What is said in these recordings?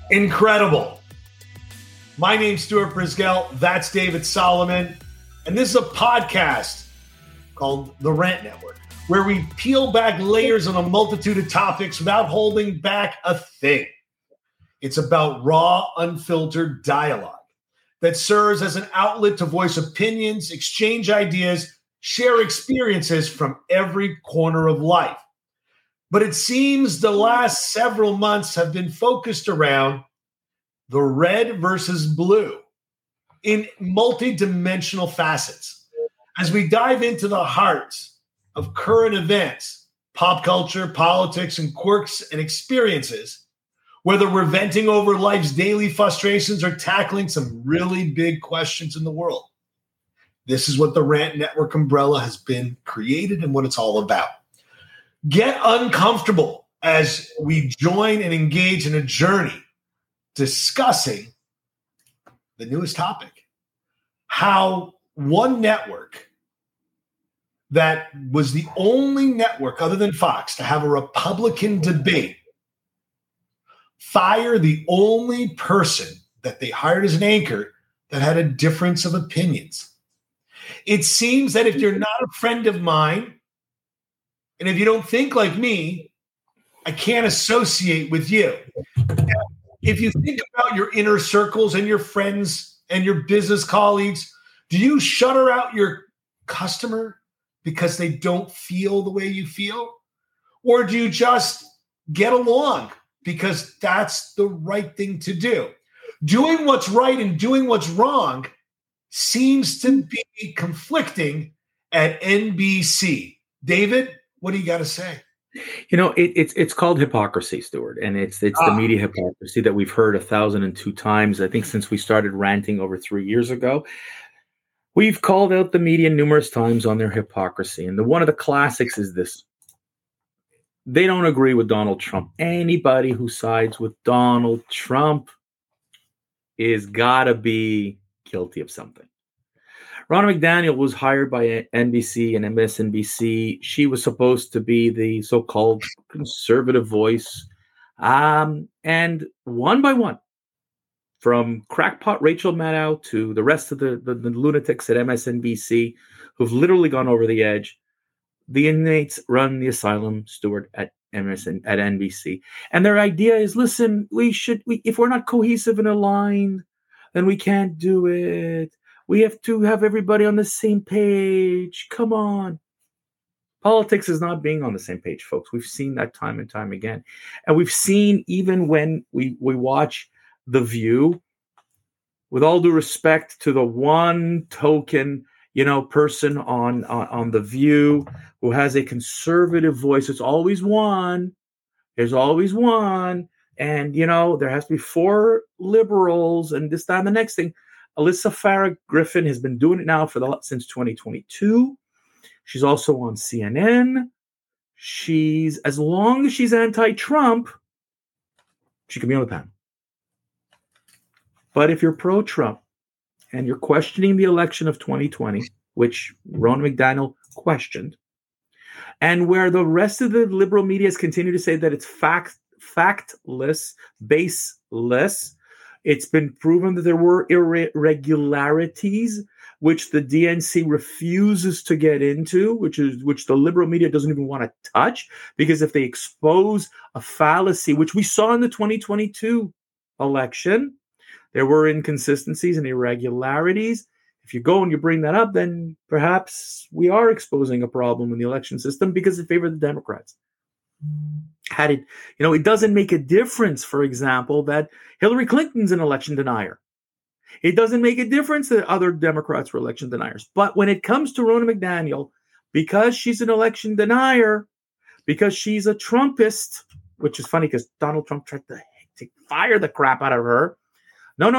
Incredible. My name's Stuart Brisgell. That's David Solomon. And this is a podcast called The Rant Network, where we peel back layers on a multitude of topics without holding back a thing. It's about raw, unfiltered dialogue that serves as an outlet to voice opinions, exchange ideas, share experiences from every corner of life. But it seems the last several months have been focused around the red versus blue in multidimensional facets. As we dive into the heart of current events, pop culture, politics, and quirks and experiences, whether we're venting over life's daily frustrations or tackling some really big questions in the world. This is what the Rant Network umbrella has been created and what it's all about. Get uncomfortable as we join and engage in a journey discussing the newest topic, how one network that was the only network other than Fox to have a Republican debate fire the only person that they hired as an anchor that had a difference of opinions. It seems that if you're not a friend of mine, and if you don't think like me, I can't associate with you. If you think about your inner circles and your friends and your business colleagues, do you shutter out your customer because they don't feel the way you feel? Or do you just get along because that's the right thing to do? Doing what's right and doing what's wrong seems to be conflicting at NBC. David, what do you got to say? You know, it's called hypocrisy, Stuart, and it's the media hypocrisy that we've heard 1,002 times. I think since we started ranting over 3 years ago, we've called out the media numerous times on their hypocrisy. And one of the classics is this: they don't agree with Donald Trump. Anybody who sides with Donald Trump is gotta be guilty of something. Ronna McDaniel was hired by NBC and MSNBC. She was supposed to be the so-called conservative voice. And one by one, from crackpot Rachel Maddow to the rest of the lunatics at MSNBC who've literally gone over the edge, the inmates run the asylum, Stuart, at NBC. And their idea is, listen, if we're not cohesive and aligned, then we can't do it. We have to have everybody on the same page. Come on. Politics is not being on the same page, folks. We've seen that time and time again. And we've seen, even when we watch The View, with all due respect to the one token, person on The View who has a conservative voice. It's always one. There's always one. And, there has to be 4 liberals and this, that, and the next thing. Alyssa Farah Griffin has been doing it now since 2022. She's also on CNN. As long as she's anti-Trump, she can be on the panel. But if you're pro-Trump and you're questioning the election of 2020, which Ronna McDaniel questioned, and where the rest of the liberal media continue to say that it's factless, baseless, it's been proven that there were irregularities, which the DNC refuses to get into, which the liberal media doesn't even want to touch, because if they expose a fallacy, which we saw in the 2022 election, there were inconsistencies and irregularities. If you go and you bring that up, then perhaps we are exposing a problem in the election system because it favored the Democrats. It doesn't make a difference, for example, that Hillary Clinton's an election denier. It doesn't make a difference that other Democrats were election deniers. But when it comes to Ronna McDaniel, because she's an election denier, because she's a Trumpist, which is funny because Donald Trump tried to fire the crap out of her. No.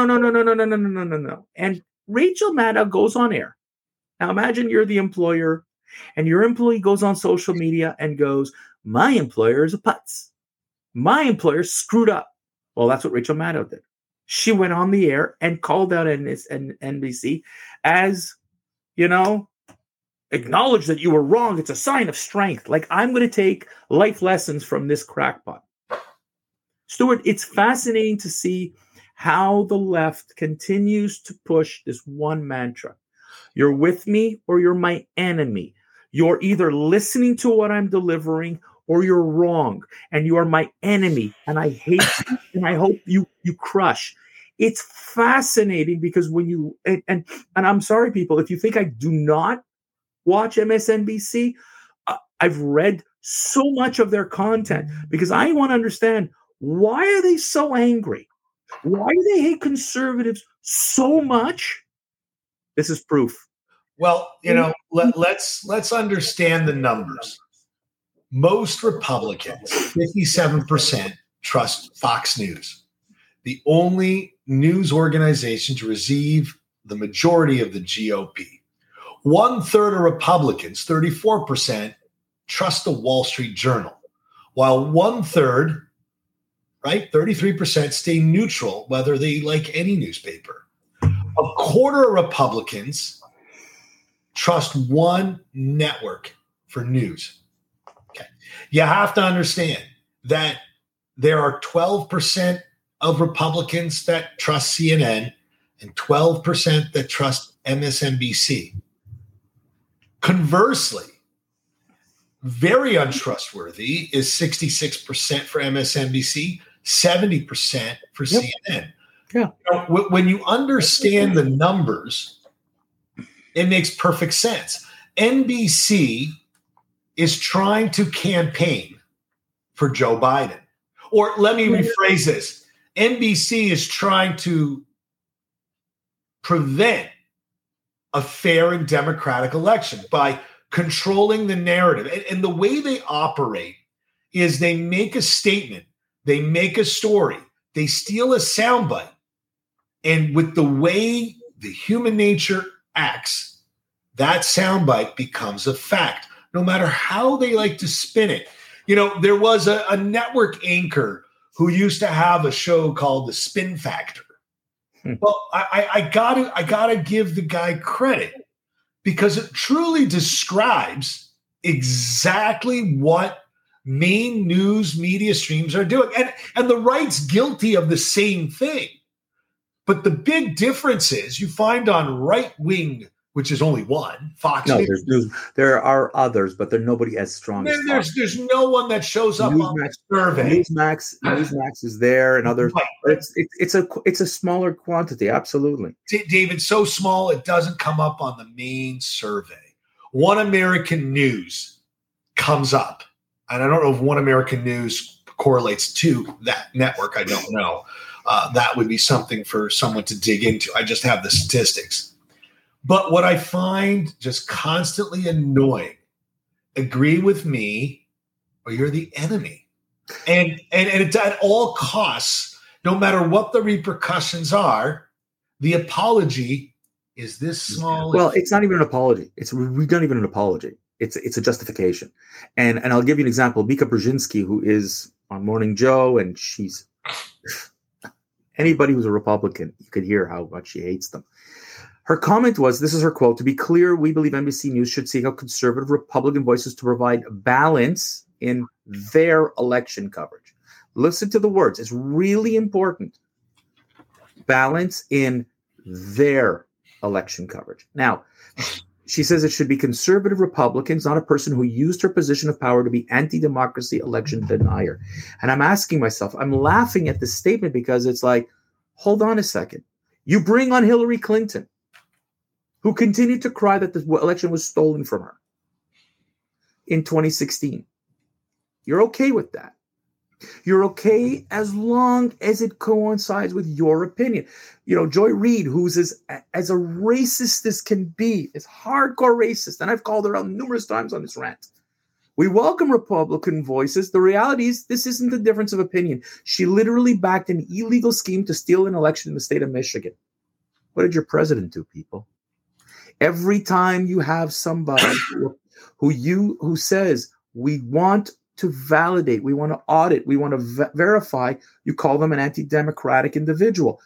And Rachel Maddow goes on air. Now imagine you're the employer and your employee goes on social media and goes, my employer is a putz. My employer screwed up. Well, that's what Rachel Maddow did. She went on the air and called out NBC as, acknowledge that you were wrong. It's a sign of strength. Like, I'm going to take life lessons from this crackpot. Stuart, it's fascinating to see how the left continues to push this one mantra. You're with me or you're my enemy. You're either listening to what I'm delivering or you're wrong, and you are my enemy, and I hate you, and I hope you crush. It's fascinating because when you and I'm sorry, people, if you think I do not watch MSNBC, I've read so much of their content because I want to understand, why are they so angry? Why do they hate conservatives so much? This is proof. Well, let's understand the numbers. Most Republicans, 57%, trust Fox News, the only news organization to receive the majority of the GOP. 1/3 of Republicans, 34%, trust the Wall Street Journal, while 1/3, right, 33%, stay neutral, whether they like any newspaper. 1/4 of Republicans trust one network for news. Okay. You have to understand that there are 12% of Republicans that trust CNN and 12% that trust MSNBC. Conversely, very untrustworthy is 66% for MSNBC, 70% for CNN. Yeah. When you understand the numbers, it makes perfect sense. NBC is trying to campaign for Joe Biden. Or let me rephrase this. NBC is trying to prevent a fair and democratic election by controlling the narrative. And the way they operate is they make a statement, they make a story, they steal a soundbite, and with the way the human nature acts, that soundbite becomes a fact, no matter how they like to spin it. There was a network anchor who used to have a show called The Spin Factor. Well, I gotta give the guy credit because it truly describes exactly what main news media streams are doing. And the right's guilty of the same thing. But the big difference is you find on right-wing, which is only one, Fox News. There are others, but there's nobody as strong as Fox. There's no one that shows up on the survey. Newsmax is there, and others. Right. It's a smaller quantity, absolutely. David, so small it doesn't come up on the main survey. One American News comes up, and I don't know if One American News correlates to that network. I don't know. That would be something for someone to dig into. I just have the statistics. But what I find just constantly annoying, agree with me or you're the enemy. And it's at all costs, no matter what the repercussions are, the apology is this small. Well, it's not even an apology. We don't even an apology. It's a justification. And I'll give you an example. Mika Brzezinski, who is on Morning Joe, and she's anybody who's a Republican, you could hear how much she hates them. Her comment was, this is her quote, "To be clear, we believe NBC News should seek out conservative Republican voices to provide balance in their election coverage." Listen to the words. It's really important. Balance in their election coverage. Now, she says it should be conservative Republicans, not a person who used her position of power to be anti-democracy election denier. And I'm asking myself, I'm laughing at this statement because it's like, hold on a second. You bring on Hillary Clinton, who continued to cry that the election was stolen from her in 2016. You're okay with that. You're okay as long as it coincides with your opinion. Joy Reid, who's as a racist as can be, is hardcore racist, and I've called her out numerous times on this rant. We welcome Republican voices. The reality is this isn't a difference of opinion. She literally backed an illegal scheme to steal an election in the state of Michigan. What did your president do, people? Every time you have somebody who says, we want to validate, we want to audit, we want to verify, you call them an anti-democratic individual.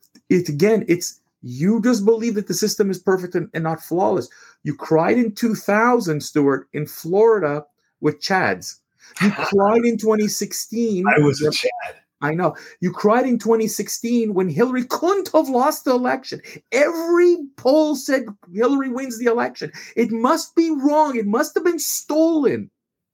It's you just believe that the system is perfect and not flawless. You cried in 2000, Stuart, in Florida with Chads. You cried in 2016. I was a Chad. I know. You cried in 2016 when Hillary couldn't have lost the election. Every poll said Hillary wins the election. It must be wrong. It must have been stolen.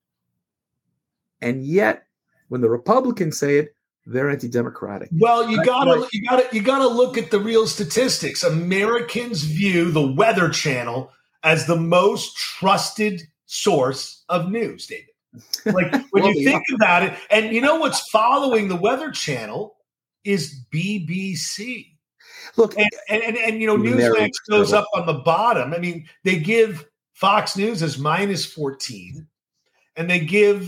And yet, when the Republicans say it, they're anti-democratic. Well, you gotta look at the real statistics. Americans view the Weather Channel as the most trusted source of news, David. Like when you think about it, and you know what's following the Weather Channel is BBC. Look, and Newsmax goes up on the bottom. I mean, they give Fox News as -14, and they give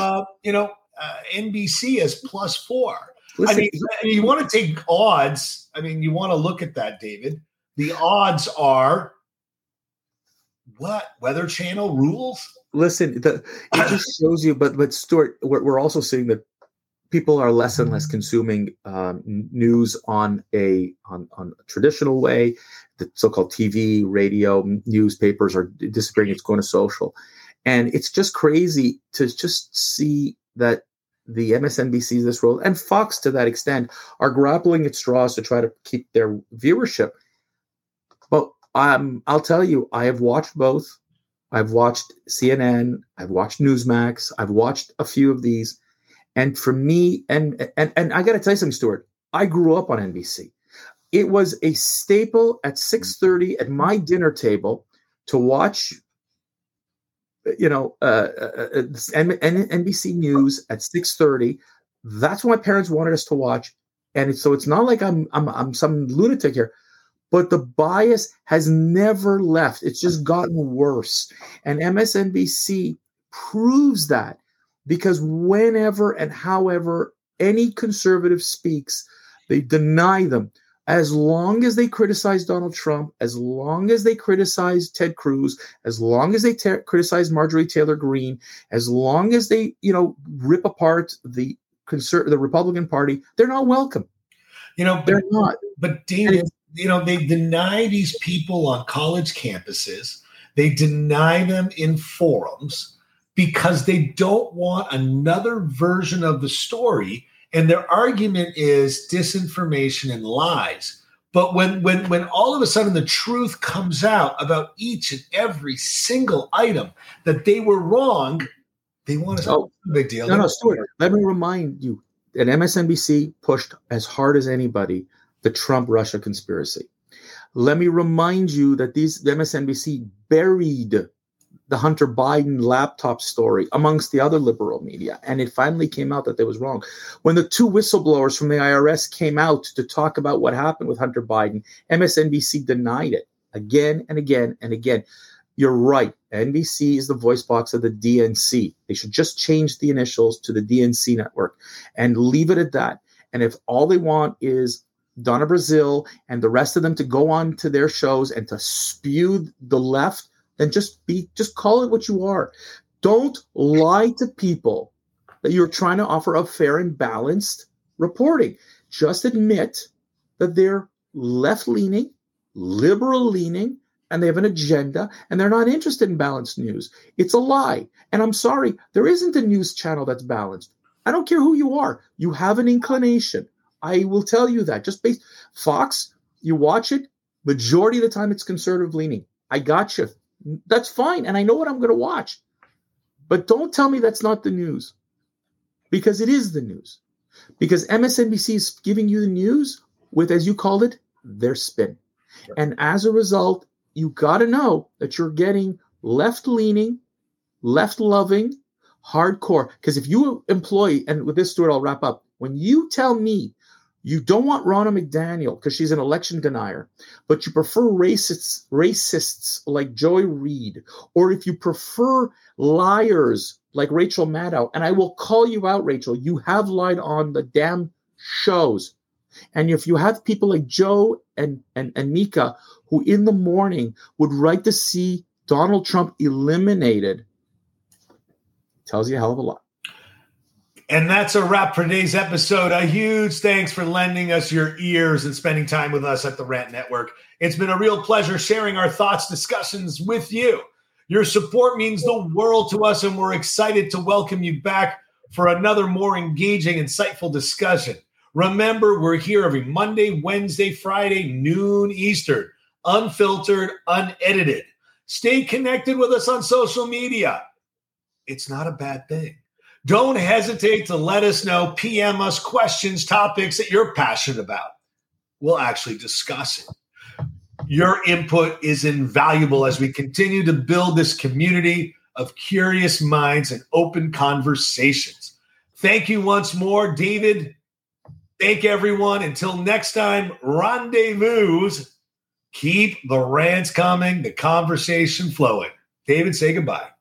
NBC as +4. Listen, I mean, you want to take odds. I mean, you want to look at that, David. The odds are what? Weather Channel rules? Listen, it just shows you. But Stuart, we're also seeing that people are less and less consuming news on a traditional way. The so-called TV, radio, newspapers are disappearing. It's going to social, and it's just crazy to just see that the MSNBCs of this world and Fox to that extent are grappling at straws to try to keep their viewership. But I'll tell you, I have watched both. I've watched CNN. I've watched Newsmax. I've watched a few of these. And for me, and I got to tell you something, Stuart, I grew up on NBC. It was a staple at 6:30 at my dinner table to watch, NBC News at 6:30. That's what my parents wanted us to watch. And so it's not like I'm some lunatic here. But the bias has never left. It's just gotten worse. And MSNBC proves that because whenever and however any conservative speaks, they deny them. As long as they criticize Donald Trump, as long as they criticize Ted Cruz, as long as they criticize Marjorie Taylor Greene, as long as they, rip apart the Republican Party, they're not welcome. They're not. But David, they deny these people on college campuses. They deny them in forums because they don't want another version of the story. And their argument is disinformation and lies. But when all of a sudden the truth comes out about each and every single item that they were wrong, they want to say, oh, big deal. No, Stuart, let me remind you that MSNBC pushed as hard as anybody the Trump-Russia conspiracy. Let me remind you that the MSNBC buried the Hunter Biden laptop story amongst the other liberal media, and it finally came out that they was wrong. When the two whistleblowers from the IRS came out to talk about what happened with Hunter Biden, MSNBC denied it again and again and again. You're right. NBC is the voice box of the DNC. They should just change the initials to the DNC network and leave it at that. And if all they want is Donna Brazile and the rest of them to go on to their shows and to spew the left, then just call it what you are. Don't lie to people that you're trying to offer a fair and balanced reporting. Just admit that they're left-leaning, liberal-leaning, and they have an agenda, and they're not interested in balanced news. It's a lie. And I'm sorry, there isn't a news channel that's balanced. I don't care who you are. You have an inclination. I will tell you that. Just based Fox, you watch it, majority of the time it's conservative leaning. I got you. That's fine. And I know what I'm going to watch. But don't tell me that's not the news. Because it is the news. Because MSNBC is giving you the news with, as you called it, their spin. Sure. And as a result, you got to know that you're getting left-leaning, left-loving, hardcore. Because if you employ, and with this, Stuart, I'll wrap up. When you tell me you don't want Ronna McDaniel because she's an election denier, but you prefer racists like Joy Reid, or if you prefer liars like Rachel Maddow, and I will call you out, Rachel, you have lied on the damn shows. And if you have people like Joe and Mika who in the morning would like to see Donald Trump eliminated, tells you a hell of a lot. And that's a wrap for today's episode. A huge thanks for lending us your ears and spending time with us at the Rant Network. It's been a real pleasure sharing our thoughts, discussions with you. Your support means the world to us, and we're excited to welcome you back for another more engaging, insightful discussion. Remember, we're here every Monday, Wednesday, Friday, noon Eastern, unfiltered, unedited. Stay connected with us on social media. It's not a bad thing. Don't hesitate to let us know, PM us questions, topics that you're passionate about. We'll actually discuss it. Your input is invaluable as we continue to build this community of curious minds and open conversations. Thank you once more, David. Thank everyone. Until next time, rendezvous. Keep the rants coming, the conversation flowing. David, say goodbye.